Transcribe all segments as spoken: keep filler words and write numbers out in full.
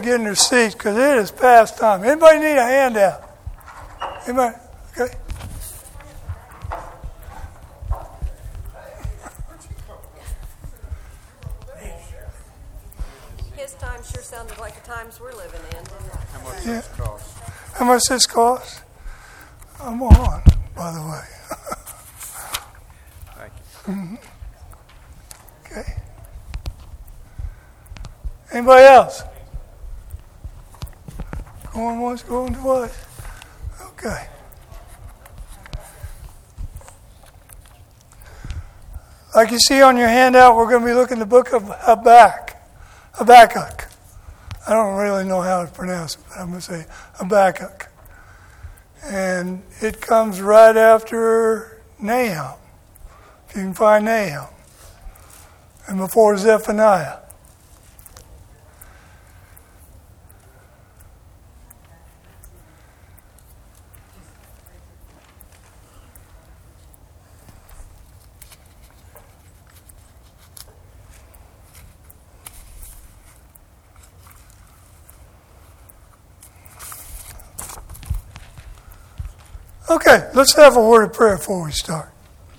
get in their seats because it is past time. Anybody need a handout? Anybody? Okay. His time sure sounded like the times we're living in, didn't it? How much Yeah. does it cost? How much this cost? I'm on, by the way. Thank you. Mm-hmm. Okay. Anybody else? Going once, going twice. Okay. Like you see on your handout, we're going to be looking at the book of Habakkuk. Habakkuk. I don't really know how to pronounce it, but I'm going to say Habakkuk. And it comes right after Nahum, if you can find Nahum, and before Zephaniah. Okay, let's have a word of prayer before we start.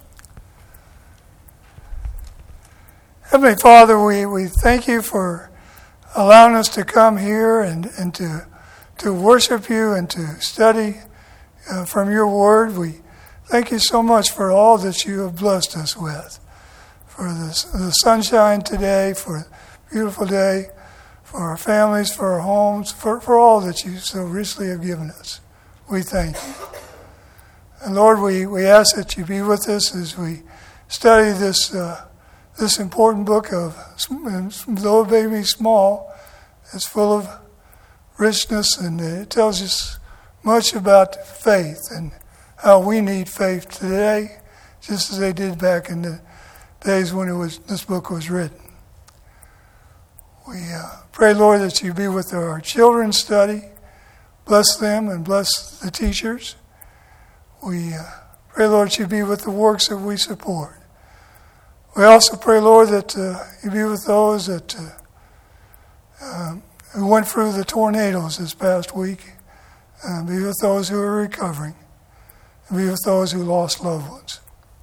Heavenly Father, we, we thank you for allowing us to come here and, and to to worship you and to study uh, from your word. We thank you so much for all that you have blessed us with. For the, the sunshine today, for a beautiful day, for our families, for our homes, for, for all that you so richly have given us. We thank you. And Lord, we, we ask that you be with us as we study this uh, this important book of, though it may be small, it's full of richness, and it tells us much about faith and how we need faith today, just as they did back in the days when it was this book was written. We uh, pray, Lord, that you be with our children's study, bless them and bless the teachers. We uh, pray, Lord, you be with the works that we support. We also pray, Lord, that uh, you be with those that uh, um, who went through the tornadoes this past week. Uh, be with those who are recovering. And be with those who lost loved ones.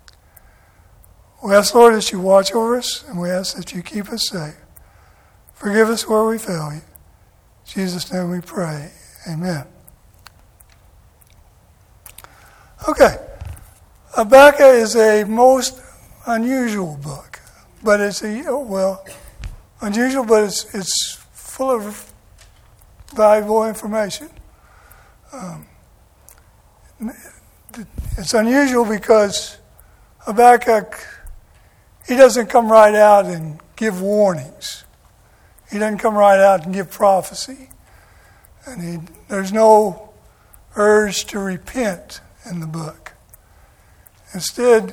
We ask, Lord, that you watch over us, and we ask that you keep us safe. Forgive us where we fail you. In Jesus' name we pray. Amen. Okay, Habakkuk is a most unusual book, but it's a well, unusual, but it's it's full of valuable information. Um, it's unusual because Habakkuk, he doesn't come right out and give warnings. He doesn't come right out and give prophecy, and he, there's no urge to repent in the book. Instead,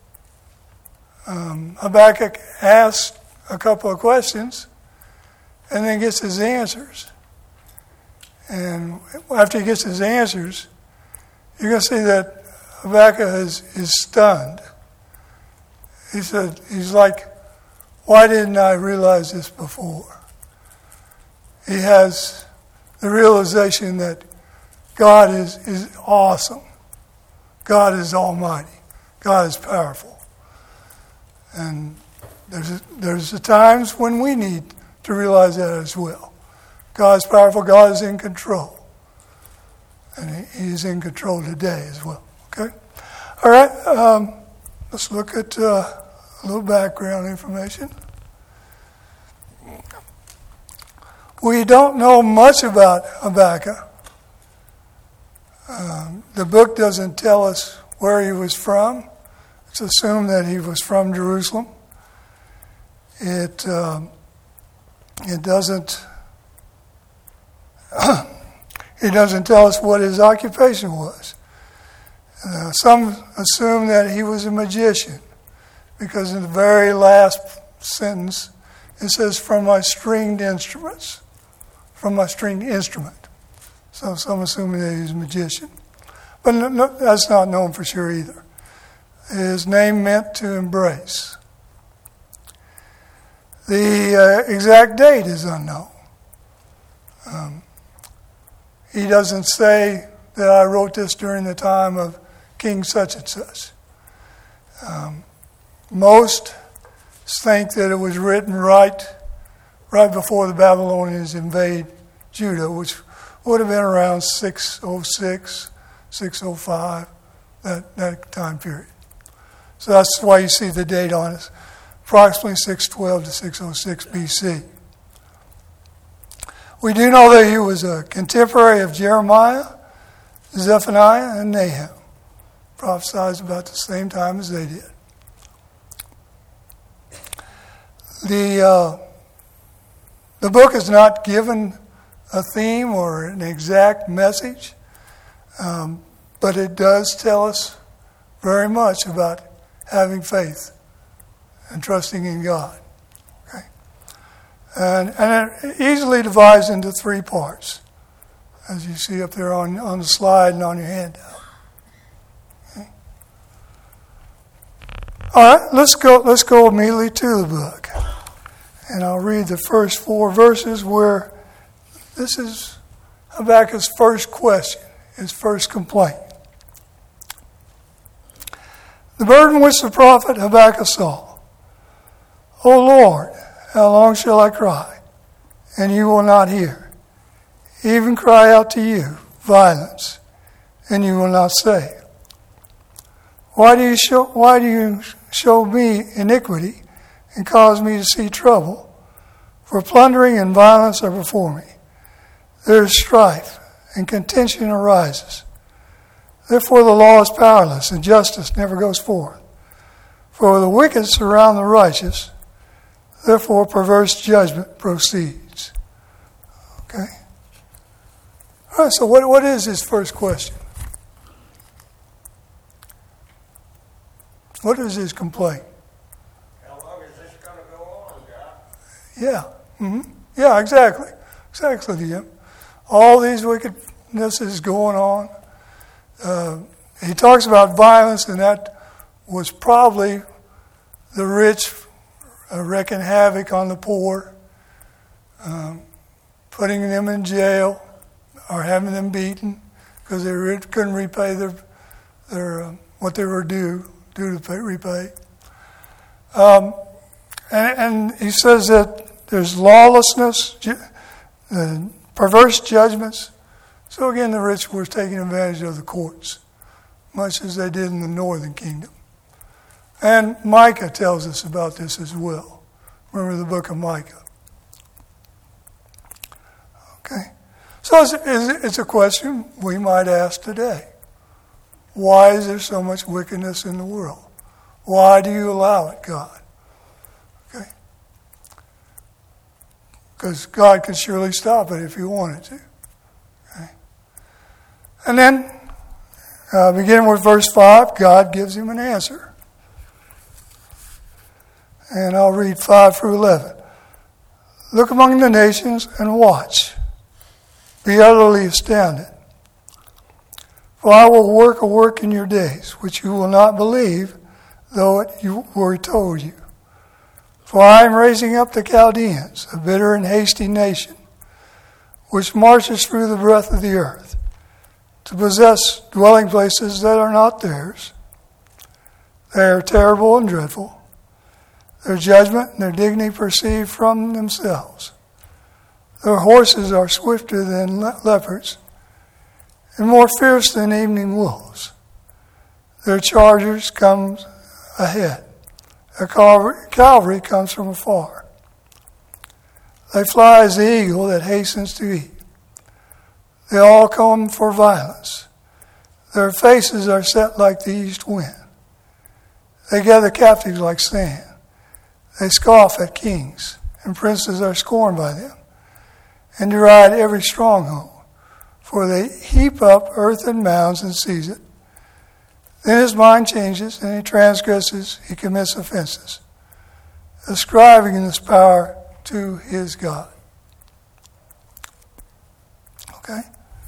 um, Habakkuk asks a couple of questions and then gets his answers. And after he gets his answers, you're going to see that Habakkuk is, is stunned. He said, he's like, why didn't I realize this before? He has the realization that God is, is awesome. God is almighty. God is powerful. And there's there's the times when we need to realize that as well. God is powerful. God is in control. And he, He's in control today as well. Okay? All right. Um, let's look at uh, a little background information. We don't know much about Habakkuk. Um, the book doesn't tell us where he was from. It's assumed that he was from Jerusalem. It um, it doesn't it doesn't tell us what his occupation was. Uh, some assume that he was a magician, because in the very last sentence it says, "From my stringed instruments," from my stringed instrument. So some assuming that he's a magician. But no, no, that's not known for sure either. His name meant to embrace. The uh, exact date is unknown. Um, he doesn't say that I wrote this during the time of King such and such. Um, most think that it was written right, right before the Babylonians invade Judah, which would have been around six oh six, six oh five, that, that time period. So that's why you see the date on it, approximately six twelve to six oh six B C. We do know that he was a contemporary of Jeremiah, Zephaniah, and Nahum, prophesied about the same time as they did. The uh, the book is not given a theme or an exact message, um, but it does tell us very much about having faith and trusting in God. Okay, and and it easily divides into three parts, as you see up there on on the slide and on your handout. Okay. All right, let's go. Let's go immediately to the book. And I'll read the first four verses where this is Habakkuk's first question, his first complaint. The burden which the prophet Habakkuk saw. O Lord, how long shall I cry, and you will not hear? Even cry out to you, violence, and you will not save. Why do you show, why do you show me iniquity and cause me to see trouble? For plundering and violence are before me. There is strife, and contention arises. Therefore the law is powerless, and justice never goes forth. For the wicked surround the righteous, therefore perverse judgment proceeds. Okay? All right, so what, what is his first question? What is his complaint? Yeah. Mm-hmm. Yeah, exactly. Exactly, Jim. All these wickedness is going on. Uh, he talks about violence, and that was probably the rich uh, wreaking havoc on the poor, um, putting them in jail or having them beaten because they re- couldn't repay their their uh, what they were due due to pay, repay. Um, and, and he says that there's lawlessness, ju- uh, perverse judgments. So again, the rich were taking advantage of the courts, much as they did in the northern kingdom. And Micah tells us about this as well. Remember the book of Micah. Okay. So it's, it's a question we might ask today. Why is there so much wickedness in the world? Why do you allow it, God? Okay. Because God could surely stop it if he wanted to. Okay. And then, uh, beginning with verse five, God gives him an answer. And I'll read five through eleven. Look among the nations and watch. Be utterly astounded. For I will work a work in your days, which you will not believe, though it you were told you. For I am raising up the Chaldeans, a bitter and hasty nation, which marches through the breadth of the earth, to possess dwelling places that are not theirs. They are terrible and dreadful. Their judgment and their dignity proceed from themselves. Their horses are swifter than le- leopards, and more fierce than evening wolves. Their chargers come ahead. Their cavalry, cavalry comes from afar. They fly as the eagle that hastens to eat. They all come for violence. Their faces are set like the east wind. They gather captives like sand. They scoff at kings, and princes are scorned by them, and deride every stronghold. For they heap up earth and mounds and seize it. Then his mind changes, and he transgresses, he commits offenses, ascribing this power to his God. Okay?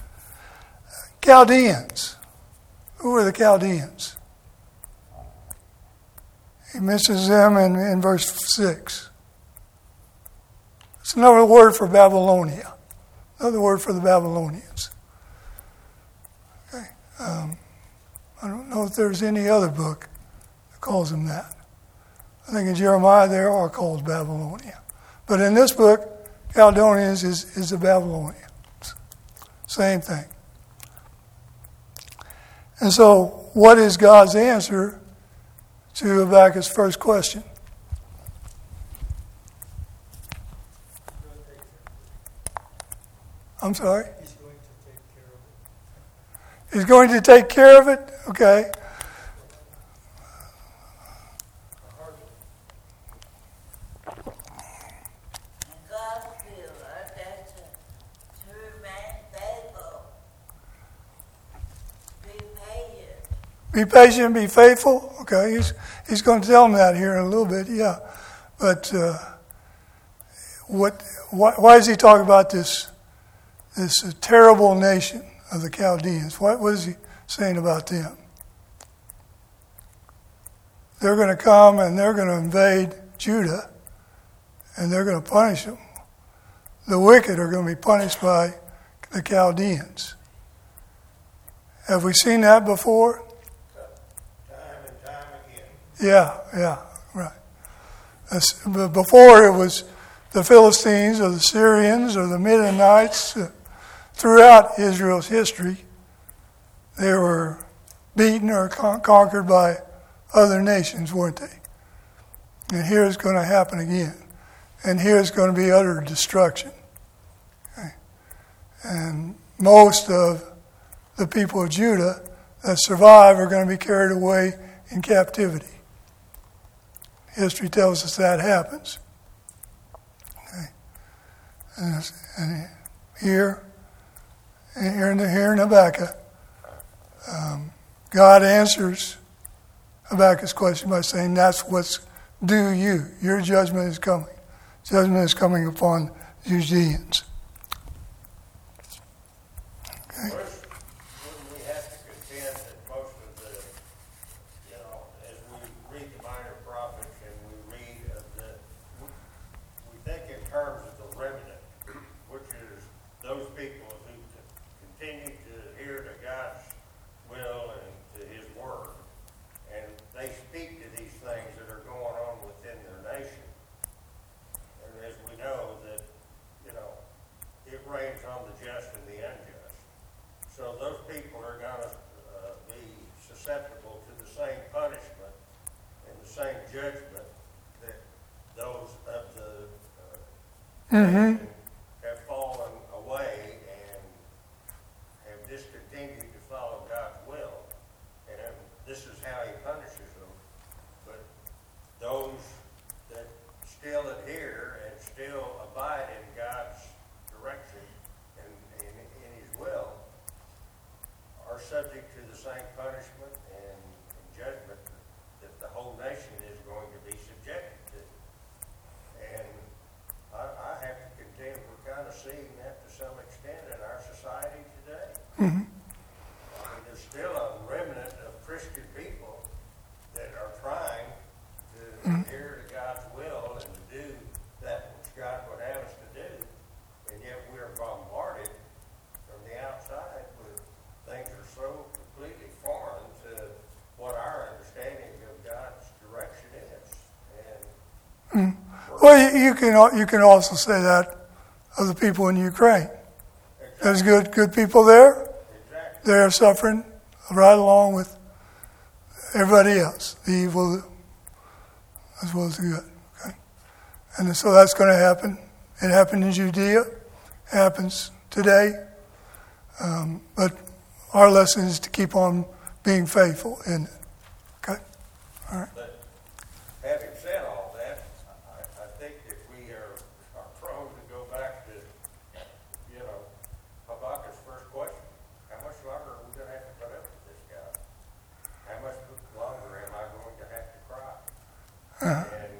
Chaldeans. Who are the Chaldeans? He mentions them in, in verse six. It's another word for Babylonia. another word for the Babylonians. Okay. Um, I don't know if there's any other book that calls them that. I think in Jeremiah they are called Babylonia. But in this book, Chaldeans is, is the Babylonians. Same thing. And so, what is God's answer to Habakkuk's first question? I'm sorry? He's going to take care of it. He's going to take care of it? Okay. Be patient, be faithful. Okay, he's he's going to tell them that here in a little bit, yeah. But uh, what? Why, why does he talk about this this uh, terrible nation of the Chaldeans? What, what is he saying about them? They're going to come and they're going to invade Judah, and they're going to punish them. The wicked are going to be punished by the Chaldeans. Have we seen that before? Yeah, yeah, right. That's, but before it was the Philistines or the Syrians or the Midianites. Uh, throughout Israel's history, they were beaten or con- conquered by other nations, weren't they? And here it's going to happen again. And here it's going to be utter destruction. Okay. And most of the people of Judah that survive are going to be carried away in captivity. History tells us that happens. Okay. And, and here, here in, the, here in Habakkuk, um, God answers Habakkuk's question by saying, that's what's due you. Your judgment is coming. Judgment is coming upon the Judeans. Okay. Mm-hmm. have fallen away and have discontinued to follow God's will. And this is how he punishes them. But those that still adhere and still abide in God's direction and in, in his will are subject to the same punishment and, and judgment that the whole nation is going to be subjected to. And I, I have to contend we're kind of seeing that to some extent in our society today. Mm-hmm. I mean, there's still a remnant of Christian people that are trying to mm-hmm. adhere to God's will and to do that which God would have us to do, and yet we're bombarded from the outside with things that are so completely foreign to what our understanding of God's direction is. And mm-hmm. Well, you can you can also say that of the people in Ukraine. Exactly. There's good good people there. Exactly. They're suffering right along with everybody else, the evil as well as the good. Okay, and so that's going to happen. It happened in Judea. It happens today. Um, but our lesson is to keep on being faithful in it. Okay, all right. But having said all that, I, I think that we are, are prone to go back to, you know, Habakkuk's first question. How much longer are we going to have to put up with this guy? How much longer am I going to have to cry? Uh-huh. And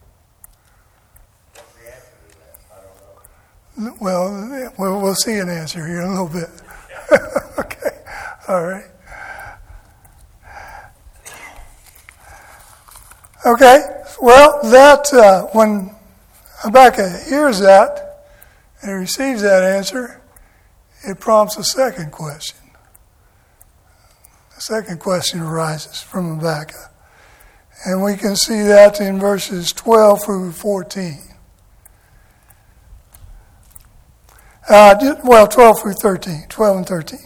what's the answer to that? I don't know. Well, we'll, we'll see an answer here in a little bit. Okay, all right. Okay, well, that uh, when Habakkuk hears that and receives that answer, it prompts a second question. The second question arises from Habakkuk. And we can see that in verses twelve through fourteen. Uh, well, twelve through thirteen, twelve and thirteen.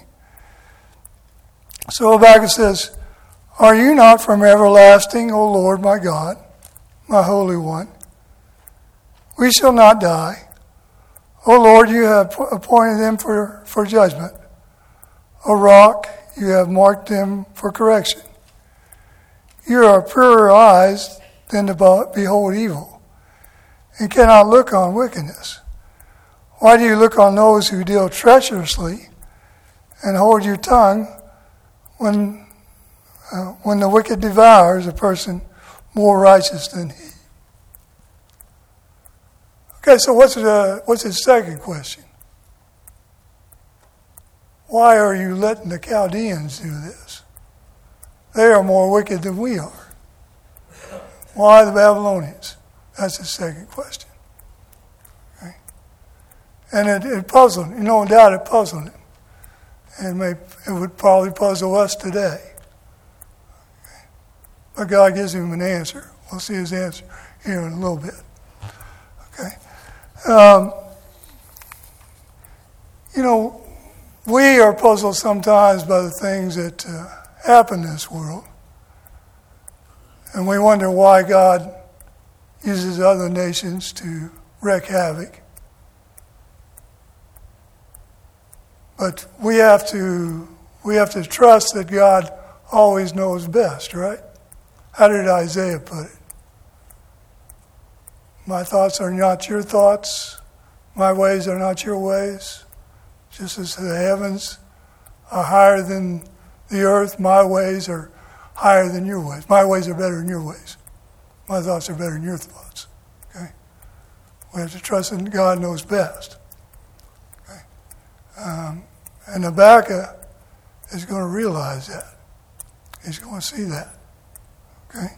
So Habakkuk says, "Are you not from everlasting, O Lord my God, my Holy One? We shall not die. O Lord, you have appointed them for, for judgment. O rock, you have marked them for correction. You are purer eyes than to behold evil, and cannot look on wickedness. Why do you look on those who deal treacherously, and hold your tongue when uh, when the wicked devours a person more righteous than he?" Okay, so what's the what's his second question? Why are you letting the Chaldeans do this? They are more wicked than we are. Why the Babylonians? That's his second question. Okay. And it, it puzzled him. No doubt it puzzled him. And it, may, it would probably puzzle us today. Okay. But God gives him an answer. We'll see his answer here in a little bit. Okay. Um, you know, we are puzzled sometimes by the things that uh, happen in this world. And we wonder why God uses other nations to wreak havoc. But we have to we have to trust that God always knows best, right? How did Isaiah put it? My thoughts are not your thoughts. My ways are not your ways. Just as the heavens are higher than the earth, my ways are higher than your ways. My ways are better than your ways. My thoughts are better than your thoughts. Okay? We have to trust that God knows best. Okay? Um, and Habakkuk is going to realize that. He's going to see that. Okay?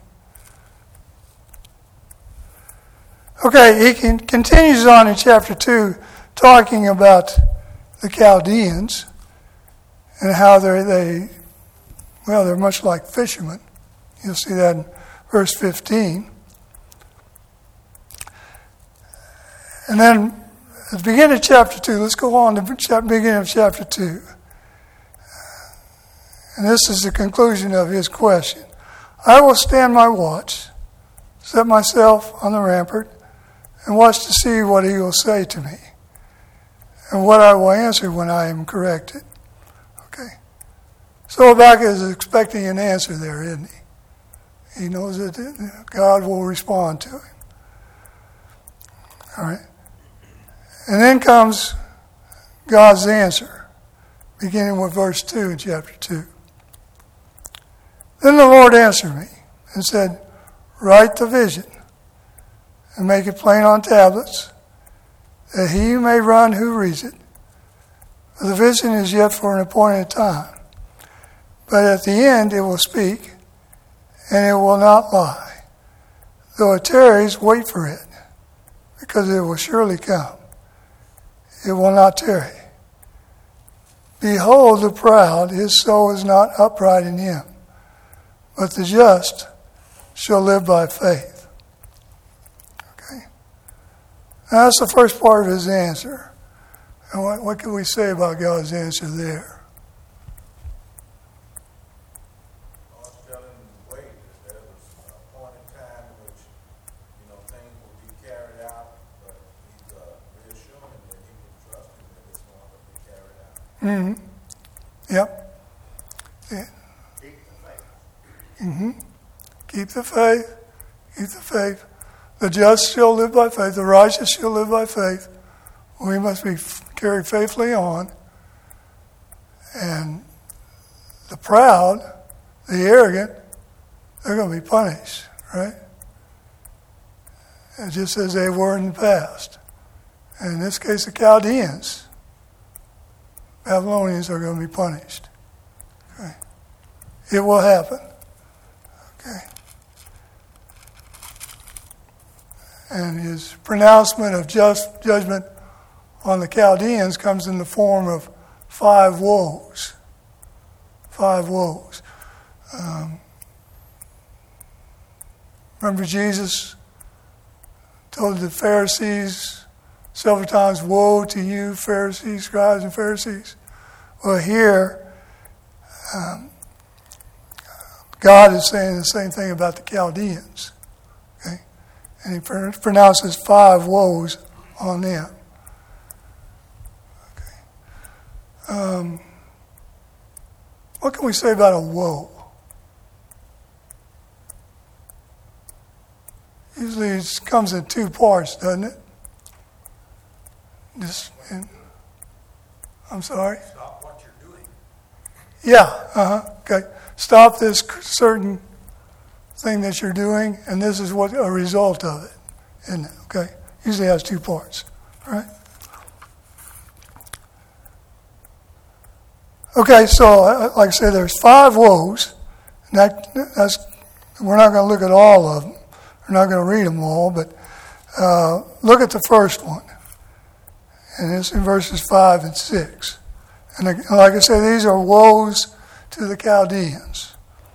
Okay, he can, continues on in chapter two, talking about the Chaldeans and how they're, they, well, they're much like fishermen. You'll see that in verse fifteen. And then at the beginning of chapter two, let's go on to the beginning of chapter two. And this is the conclusion of his question. "I will stand my watch, set myself on the rampart, and watch to see what he will say to me, and what I will answer when I am corrected." Okay. So Habakkuk is expecting an answer there, isn't he? He knows that God will respond to him. All right. And then comes God's answer, beginning with verse two in chapter two. "Then the Lord answered me and said, write the vision and make it plain on tablets, that he may run who reads it. For the vision is yet for an appointed time, but at the end it will speak, and it will not lie. Though it tarries, wait for it, because it will surely come. It will not tarry. Behold the proud, his soul is not upright in him, but the just shall live by faith." Okay. Now that's the first part of his answer. And what, what can we say about God's answer there? God's telling him to wait, that there was an appointed time in which, you know, things will be carried out, but he's uh, reassuring that he can trust him that it's going to be carried out. Mm-hmm. Yep. Yeah. Keep the faith. Mm-hmm. Keep the faith. Keep the faith. The just shall live by faith. The righteous shall live by faith. We must be carried faithfully on. And the proud, the arrogant, they're going to be punished, right? And just as they were in the past. And in this case, the Chaldeans, Babylonians are going to be punished. Okay. It will happen. Okay. And his pronouncement of just judgment on the Chaldeans comes in the form of five woes. Five woes. Um, remember Jesus told the Pharisees several times, "Woe to you, Pharisees, scribes and Pharisees." Well, here, um, God is saying the same thing about the Chaldeans. Okay? And he pronounces five woes on them. Okay. Um, what can we say about a woe? Usually it comes in two parts, doesn't it? This, in, I'm sorry? Stop what you're doing. Yeah, uh-huh, okay. Stop this certain thing that you're doing, and this is what a result of it, isn't it? Okay? Usually has two parts, right? Okay, so like I said, there's five woes. And that, that's, we're not going to look at all of them. We're not going to read them all, but uh, look at the first one. And it's in verses five and six. And like I said, these are woes to the Chaldeans.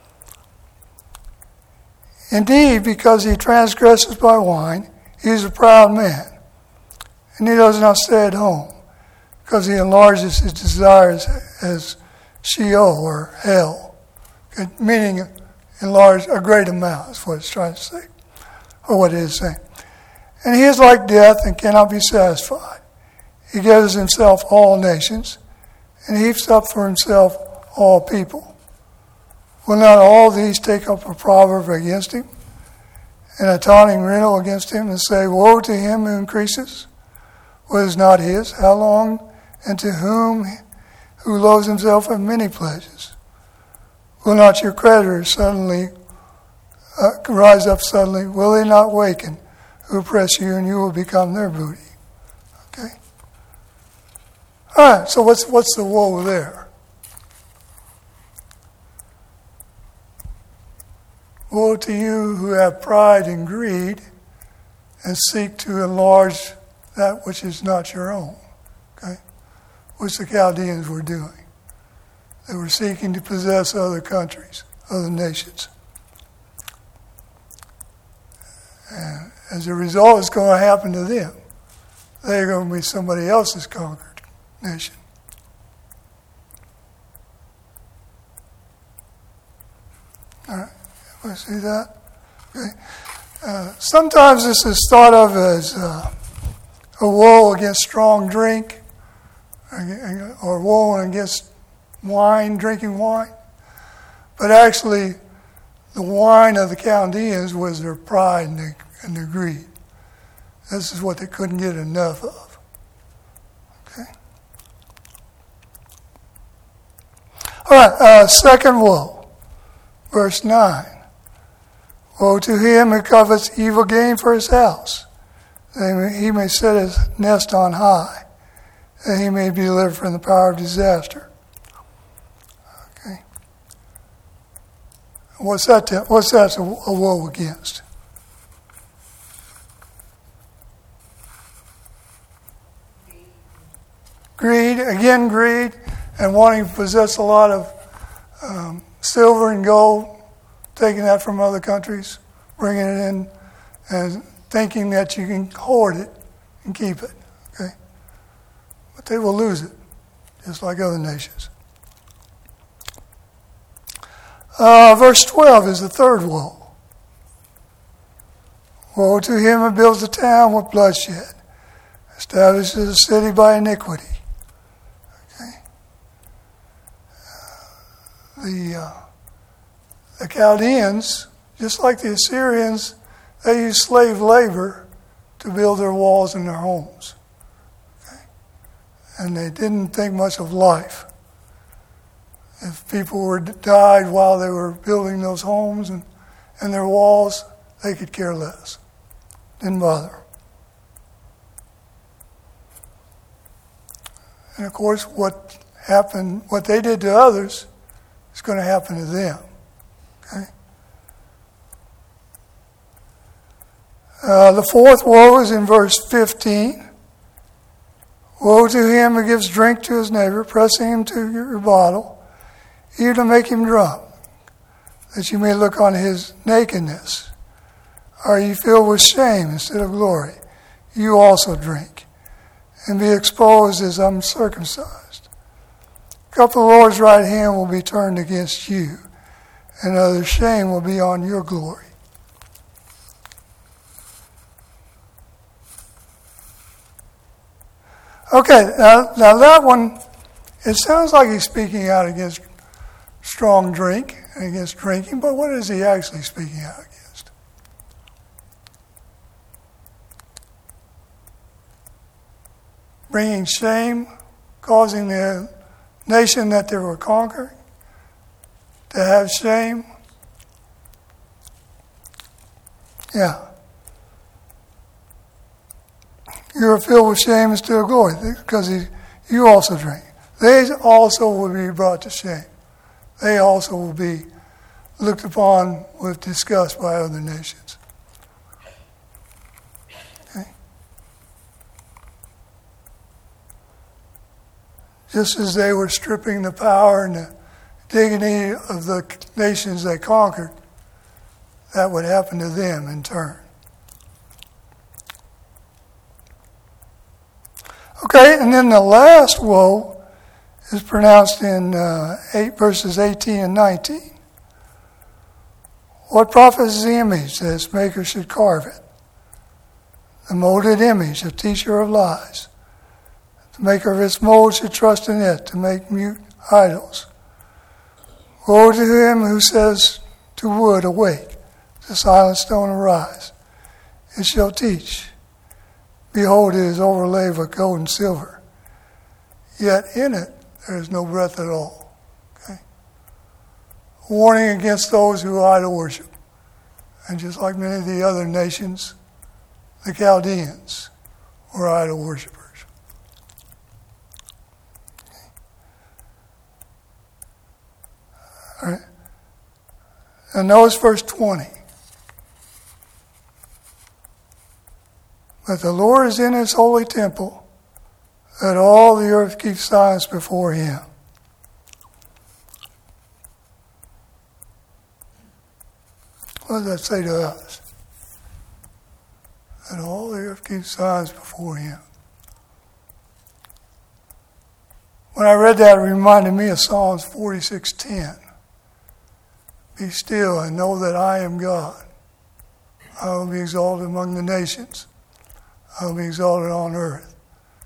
Indeed, because he transgresses by wine, he is a proud man, and he does not stay at home, because he enlarges his desires as Sheol or hell, meaning enlarge a great amount is what it's trying to say, or what it is saying. And he is like death and cannot be satisfied. He gathers himself all nations, and heaps up for himself all people. Will not all these take up a proverb against him, and a taunting riddle against him, and say, "Woe to him who increases, what is not his? How long, and to whom who loads himself with many pleasures? Will not your creditors suddenly uh, rise up suddenly? Will they not waken who oppress you, and you will become their booty?" Okay. All right. So what's what's the woe there? Woe to you who have pride and greed and seek to enlarge that which is not your own. Okay? Which the Chaldeans were doing. They were seeking to possess other countries, other nations. And as a result, it's going to happen to them. They're going to be somebody else's conquered nation. All right. I see that? Okay. Uh, sometimes this is thought of as uh, a woe against strong drink, or, or woe against wine, drinking wine. But actually, the wine of the Chaldeans was their pride and their, and their greed. This is what they couldn't get enough of. Okay. All right. Uh, second woe, verse nine. Woe to him who covets evil gain for his house, that he may set his nest on high, that he may be delivered from the power of disaster. Okay. What's that? To, what's that a, a woe against? Greed. Again, greed, and wanting to possess a lot of um, silver and gold. Taking that from other countries, bringing it in, and thinking that you can hoard it and keep it. Okay, but they will lose it, just like other nations. Uh, verse twelve is the third woe. Woe to him who builds a town with bloodshed, establishes a city by iniquity. Okay, uh, the uh, The Chaldeans, just like the Assyrians, they used slave labor to build their walls and their homes. Okay? And they didn't think much of life. If people were died while they were building those homes and, and their walls, they could care less. Didn't bother. And of course, what happened, what they did to others is going to happen to them. Okay. Uh, the fourth woe is in verse fifteen. Woe to him who gives drink to his neighbor, pressing him to your bottle, even to make him drunk, that you may look on his nakedness. Are you filled with shame instead of glory? You also drink, and be exposed as uncircumcised. The cup of the Lord's right hand will be turned against you, and other shame will be on your glory. Okay, now, now that one, it sounds like he's speaking out against strong drink and against drinking, but what is he actually speaking out against? Bringing shame, causing the nation that they were conquering to have shame. Yeah. You are filled with shame instead of glory, because he, you also drink. They also will be brought to shame. They also will be looked upon with disgust by other nations. Okay? Just as they were stripping the power and the dignity of the nations they conquered, that would happen to them in turn. Okay, and then the last woe is pronounced in uh, eight verses eighteen and nineteen. What profits the image that its maker should carve it? The molded image, a teacher of lies. The maker of its mold should trust in it to make mute idols. Woe to him who says to wood, awake, to silent stone, arise. It shall teach. Behold, it is overlaid with gold and silver. Yet in it there is no breath at all. Okay? Warning against those who idol worship. And just like many of the other nations, the Chaldeans were idol worshipers. All right. And notice verse twenty. But the Lord is in his holy temple, that all the earth keeps silence before him. What does that say to us? That all the earth keeps silence before him. When I read that, it reminded me of Psalms forty-six ten. Be still and know that I am God. I will be exalted among the nations. I will be exalted on earth.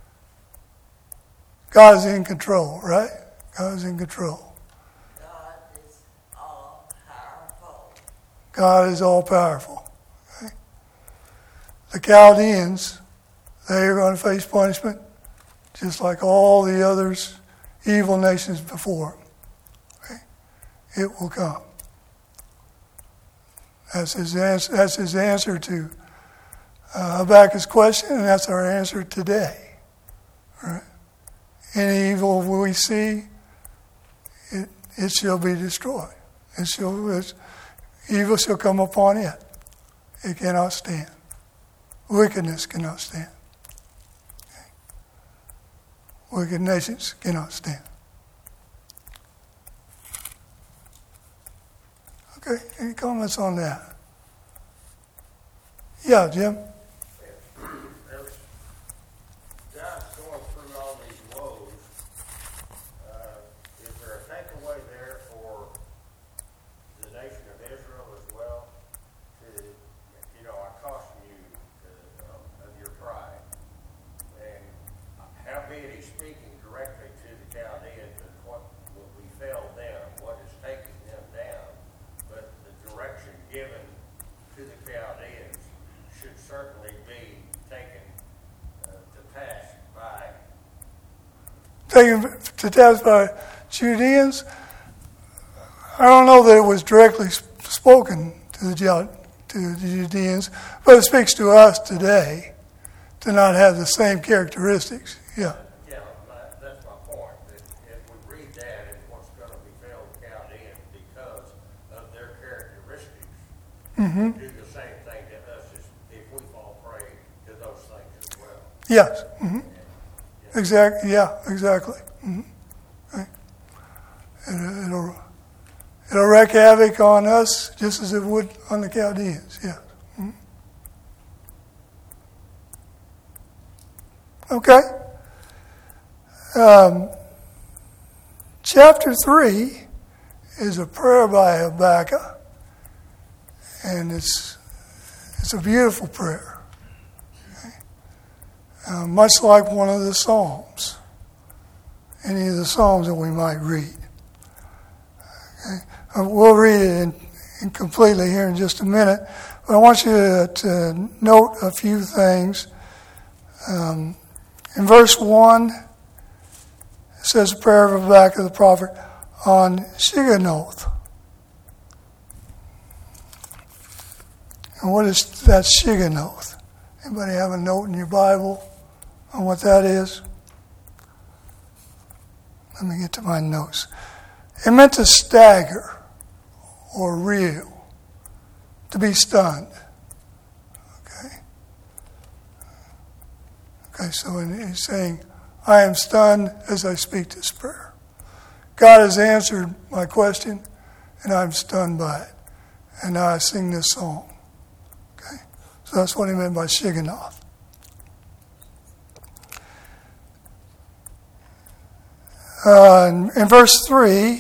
God is in control, right? God is in control. God is all powerful. God is all powerful. Okay? The Chaldeans, they are going to face punishment just like all the others, evil nations before them. Okay? It will come. That's his answer, that's his answer to uh, Habakkuk's question, and that's our answer today. All right? Any evil we see, it, it shall be destroyed. It shall, it's, evil shall come upon it. It cannot stand. Wickedness cannot stand. Okay? Wicked nations cannot stand. Okay, any comments on that? Yeah, Jim? As God's going through all these woes, uh, is there a takeaway there for the nation of Israel as well? To, you know, I caution you to, um, of your pride. And howbeit he's speaking directly to the Chaldeans and what will befell them, what is taking them down. But the direction given to the Chaldeans should certainly be taken uh, to task by Taken to task by Judeans. I don't know that it was directly spoken to the, to the Judeans, but it speaks to us today to not have the same characteristics. Yeah. Yeah, my, that's my point. That if we read that, it's what's going to befell the Chaldeans because of their characteristics. Mm-hmm. Do the same thing to us if we fall prey to those things as well. Yes. Mm-hmm. And, you Exactly. Yeah, exactly. Mm-hmm. Right. It, it'll it'll wreak havoc on us just as it would on the Chaldeans. Yeah. Mm-hmm. Okay. Um, chapter three is a prayer by Habakkuk, and it's it's a beautiful prayer, okay? uh, much like one of the Psalms, any of the Psalms that we might read. Okay? Uh, we'll read it in, in completely here in just a minute, but I want you to, to note a few things. Um, in verse one, it says a prayer of Habakkuk the prophet on Shigionoth. And what is that Shigionoth? Anybody have a note in your Bible on what that is? Let me get to my notes. It meant to stagger or reel, to be stunned. Okay? Okay, so he's saying, I am stunned as I speak this prayer. God has answered my question, and I'm stunned by it. And now I sing this song. Okay? So that's what he meant by Shigionoth. Uh, in, in verse three,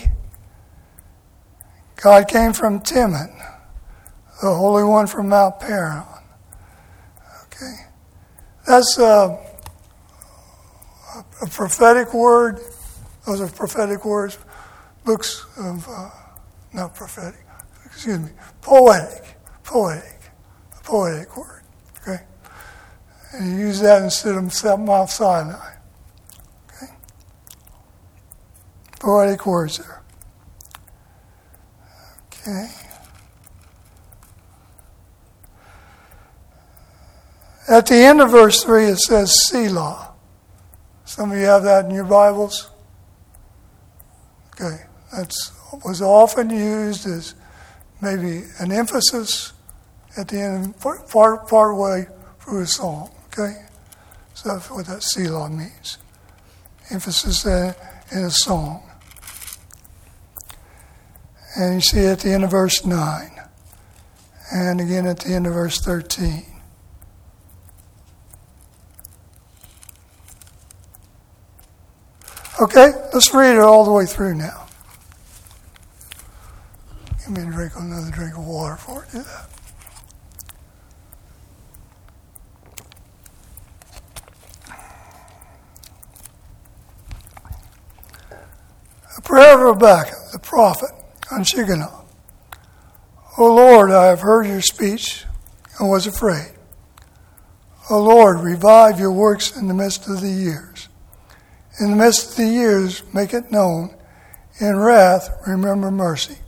God came from Teman, the Holy One from Mount Paran. Okay? That's uh, a, a prophetic word. Those are prophetic words, books of, uh, not prophetic, excuse me, poetic, poetic, a poetic word, okay? And you use that instead of Mount Sinai, okay? Poetic words there, okay? At the end of verse three, it says Selah. Some of you have that in your Bibles. Okay, that was often used as maybe an emphasis at the end, part, part, part way through a song. Okay, so that's what that Selah means. Emphasis in, in a song. And you see it at the end of verse nine, and again at the end of verse thirteen. Okay, let's read it all the way through now. Give me a drink, another drink of water before I do that. A prayer of Habakkuk, the prophet, on Shigionoth. O Lord, I have heard your speech and was afraid. O Lord, revive your works in the midst of the years. In the midst of the years, make it known. In wrath, remember mercy.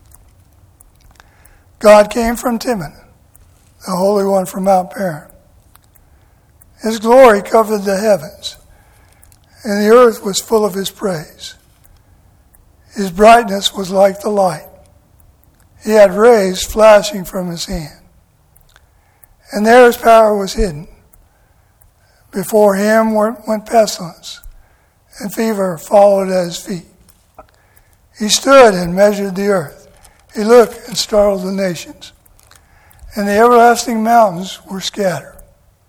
God came from Teman, the Holy One from Mount Paran. His glory covered the heavens, and the earth was full of his praise. His brightness was like the light. He had rays flashing from his hand, and there his power was hidden. Before him went pestilence, and fever followed at his feet. He stood and measured the earth. He looked and startled the nations, and the everlasting mountains were scattered.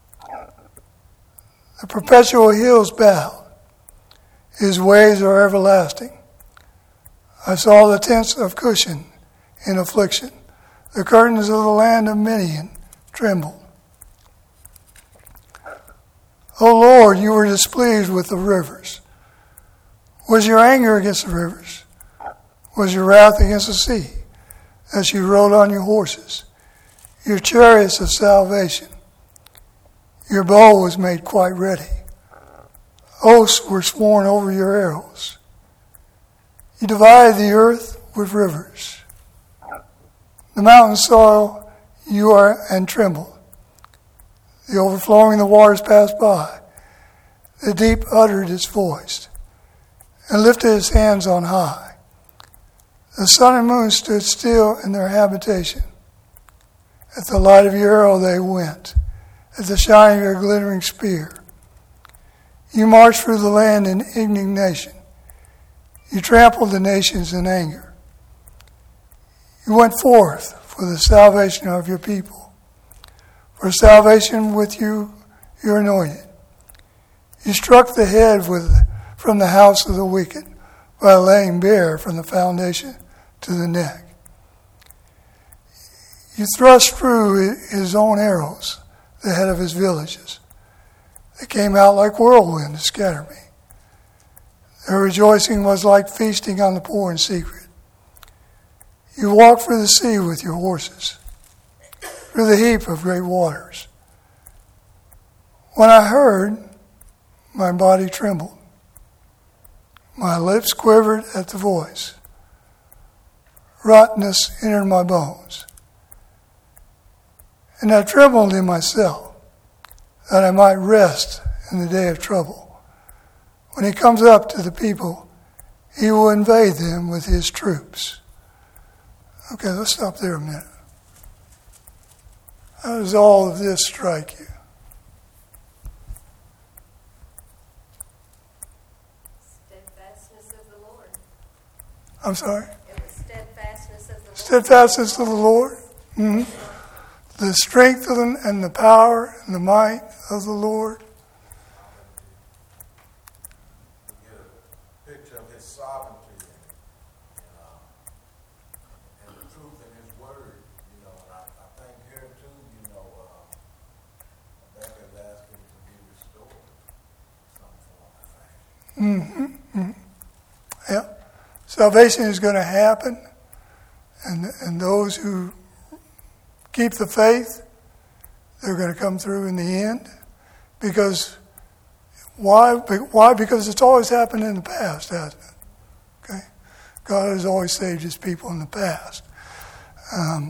The perpetual hills bowed. His ways are everlasting. I saw the tents of Cushan in affliction. The curtains of the land of Midian trembled. O Lord, you were displeased with the rivers. Was your anger against the rivers? Was your wrath against the sea, as you rode on your horses, your chariots of salvation? Your bow was made quite ready. Oaths were sworn over your arrows. You divided the earth with rivers. The mountains saw you are and trembled. The overflowing of the waters passed by. The deep uttered its voice and lifted its hands on high. The sun and moon stood still in their habitation. At the light of your arrow they went, at the shine of your glittering spear. You marched through the land in indignation. You trampled the nations in anger. You went forth for the salvation of your people. For salvation with you, you're anointed. You struck the head with, from the house of the wicked by laying bare from the foundation to the neck. You thrust through his own arrows, the head of his villages. They came out like whirlwind to scatter me. Their rejoicing was like feasting on the poor in secret. You walked through the sea with your horses, through the heap of great waters. When I heard, my body trembled. My lips quivered at the voice. Rottenness entered my bones. And I trembled in myself, that I might rest in the day of trouble. When he comes up to the people, he will invade them with his troops. Okay, let's stop there a minute. How does all of this strike you? Steadfastness of the Lord. I'm sorry? It was steadfastness of the Lord. Steadfastness of the Lord. Mm-hmm. The strength of the, and the power and the might of the Lord. We get a picture of his sovereignty and, and, uh, and the truth in his word, you know. And I, I think here too, you know, uh, Rebecca is asking to be restored in some form, I think. Mm-hmm. Mm-hmm. Yeah. Salvation is going to happen, and and those who keep the faith, they're going to come through in the end. Because why? Why? Because it's always happened in the past, hasn't it? Okay, God has always saved His people in the past. Um,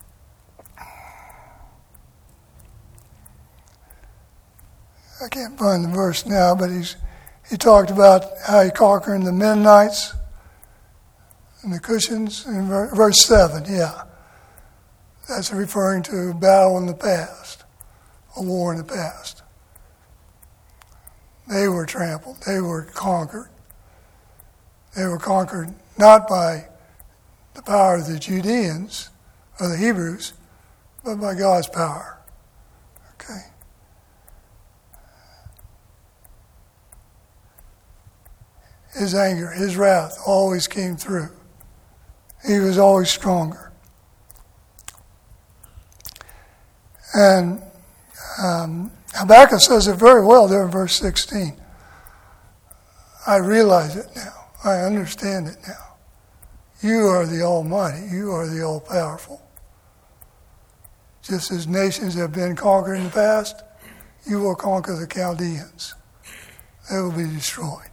I can't find the verse now, but he's he talked about how he conquered the Mennonites and the Cushions in verse seven. Yeah. That's referring to a battle in the past, a war in the past. They were trampled. They were conquered. They were conquered not by the power of the Judeans or the Hebrews, but by God's power. Okay. His anger, his wrath always came through. He was always stronger. And um, Habakkuk says it very well there in verse sixteen. I realize it now. I understand it now. You are the Almighty. You are the All-Powerful. Just as nations have been conquered in the past, you will conquer the Chaldeans. They will be destroyed.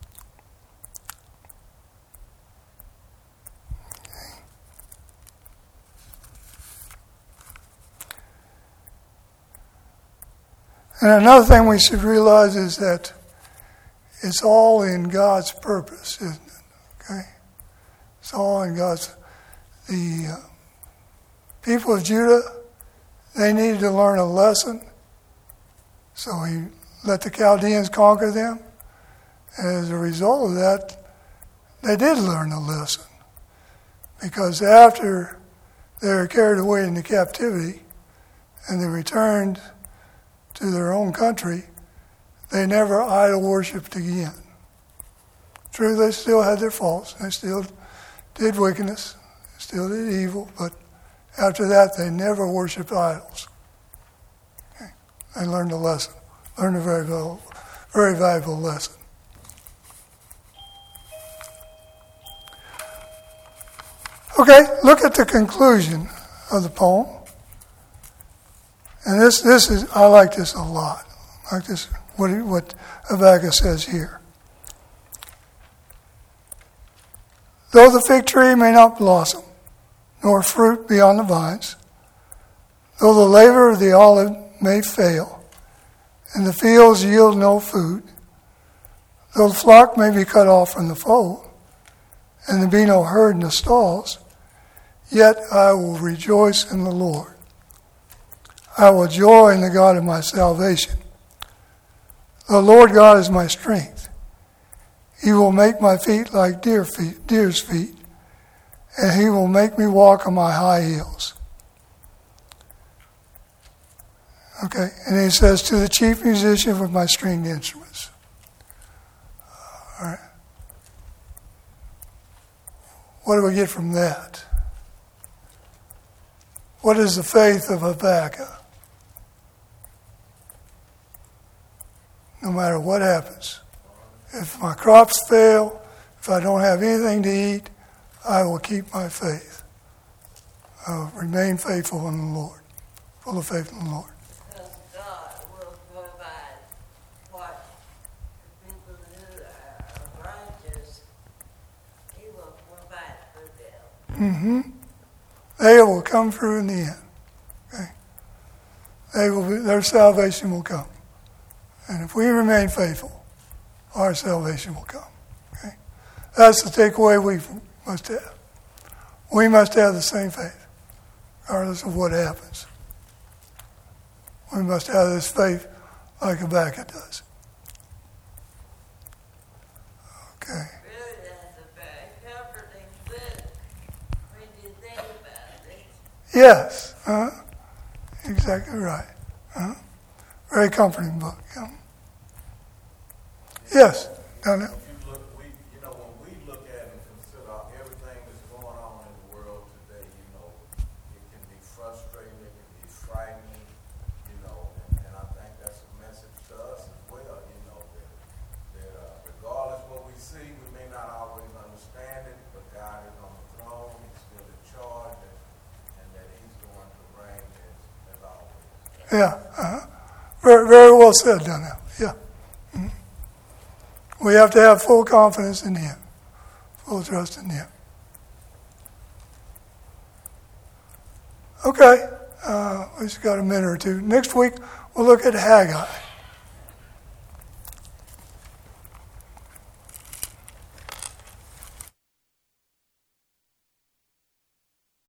And another thing we should realize is that it's all in God's purpose, isn't it? Okay? It's all in God's... The uh, people of Judah, they needed to learn a lesson. So he let the Chaldeans conquer them. And as a result of that, they did learn a lesson. Because after they were carried away into captivity and they returned to their own country, they never idol worshipped again. True, they still had their faults. They still did wickedness, still did evil, but after that, they never worshipped idols. Okay. They learned a lesson, learned a very valuable, very valuable lesson. Okay, look at the conclusion of the poem. And this, this is, I like this a lot. I like this, what, what Habakkuk says here. Though the fig tree may not blossom, nor fruit be on the vines, though the labor of the olive may fail, and the fields yield no food, though the flock may be cut off from the fold, and there be no herd in the stalls, yet I will rejoice in the Lord. I will joy in the God of my salvation. The Lord God is my strength. He will make my feet like deer feet, deer's feet, and he will make me walk on my high heels. Okay, and he says, to the chief musician with my stringed instruments. All right. What do we get from that? What is the faith of Habakkuk? No matter what happens. If my crops fail, if I don't have anything to eat, I will keep my faith. I will remain faithful in the Lord. Full of faith in the Lord. Because God will provide what the people who are righteous, he will provide for them. Mm-hmm. They will come through in the end. Okay? They will be, their salvation will come. And if we remain faithful, our salvation will come. Okay? That's the takeaway we must have. We must have the same faith, regardless of what happens. We must have this faith like Habakkuk does. Okay. Really, that's a very comforting book when you think about it. Yes. Uh, exactly right. Uh, very comforting book. Yeah. Yes. Down there. If you look, we, you know, when we look at and consider everything that's going on in the world today, you know, it can be frustrating, it can be frightening, you know, and, and I think that's a message to us as well, you know, that, that uh, regardless of what we see, we may not always understand it, but God is on the throne, he's still in charge, and, and that he's going to reign as, as always. Yeah. Uh-huh. Very, very well said, Donnell. Yeah. Mm-hmm. We have to have full confidence in him, full trust in him. Okay. Uh, we just got a minute or two. Next week, we'll look at Haggai.